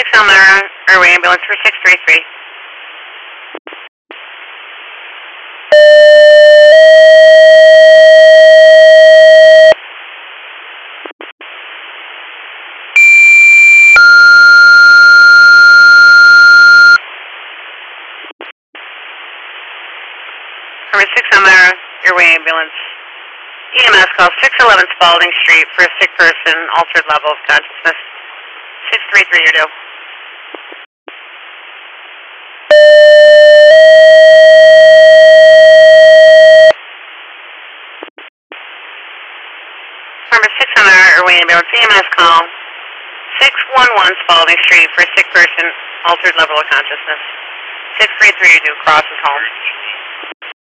Elmira, Airway Ambulance for 633. Number 6 Elmira, Airway Ambulance. EMS call 611 Spalding Street for a sick person, altered level of consciousness. 633, you do. Number 6 Elmira, Airway Ambulance. EMS call 611 Spalding Street for a sick person, altered level of consciousness. 633, you do. Crosses home.